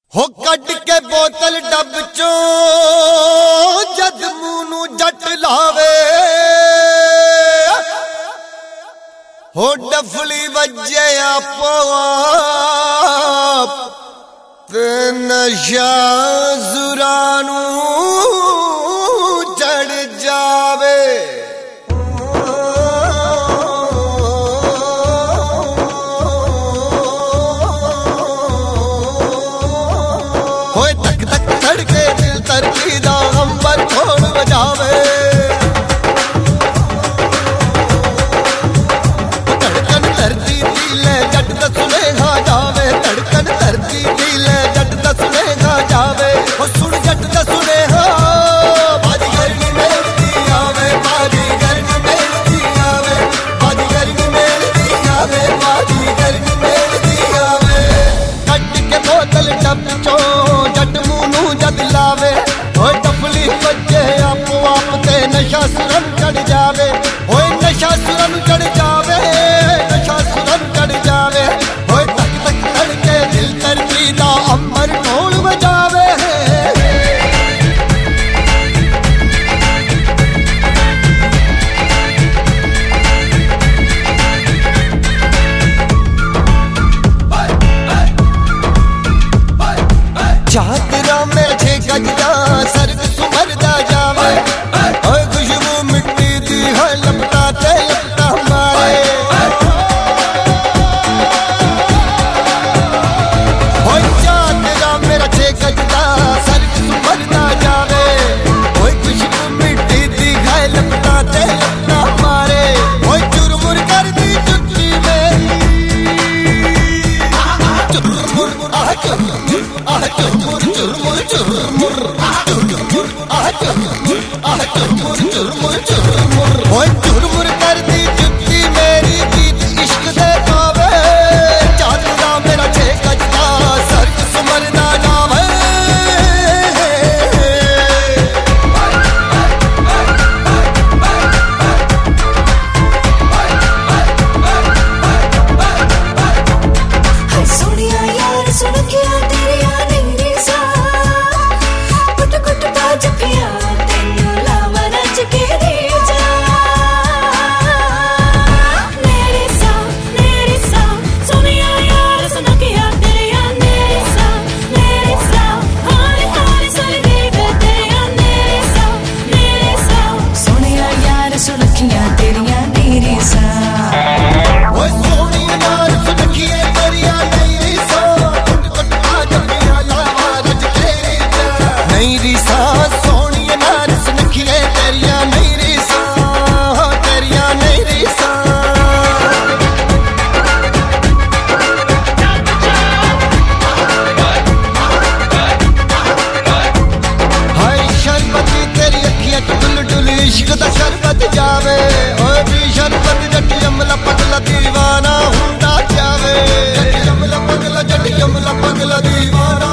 हो कट के बोतल डब चो जद मुंह नू जट लावे हो डफली वजे आपो आप ते नशा जुरानू चढ़ जावे। धड़के दिल तरकी दा अंबर ढोल बजावे धड़कन धरती दिले जट दा सुनेहा जावे धड़कन धरती दिले जट दा सुनेहा जावे ओ सुन जट दा सुनेहा बाजी करनी मेलदी आवे बाजी करनी मेलदी आवे बाजी करनी मेलदी आवे बाजी करनी मेलदी आवे। कट के बोतल डब चो जट जद लावे ओए डफली बजे आपो आप ते नशा सुरन चढ़ जावे ओए नशा सुरन चढ़ जावे नशा सुरन चढ़ जावे ओए तक तक धड़के दिल तरकी दा अंबर ढोल बजावे। चादरा में छे गजदा सरग सुमरदा जावे ओए खुशबू मिट्टी दी है लपटा ते लपटा मारे ओए चादरा मेरा छे गजदा सरग सुमरदा जावे ओए खुशबू मिट्टी दी है लपटा ते लपटा मारे ओए चुरमुर कर दी चुटकी मेरी चुरमुर आह चुरमुर आह चुरमुर चुरमुर चुरमुर चुरमुर चुरमुर ओए चुरमुर कर दी जुत्ती मेरी गीत इश्क दे गावे चादरा मेरा छे गजदा सरग सुमरदा जावे। सोनिया यार सुन के तेरिया मेरी सा कुट कुट बाज पिया तेनू लावा रज के दे जा मेरी सा सोनिया यार सुन के तेरिया मेरी सा हाय हाय सल देख तेरिया मेरी सा सोनिया यार सुन के तेरिया मेरी सा ओए सोनिया यार सुन के तेरिया मेरी सा कुट कुट बाज पिया लावा रज के दे जा मेरी सा सोनिया यार सुन के तेरिया मेरी सा तेरिया मेरी सा। हाय शरबती तेरी अखियां च डुल डुल इश्क दा शरबत जावे ओए भी शरबत जट यमला पगला दीवाना हुंदा जावे जट यमला पगला दीवाना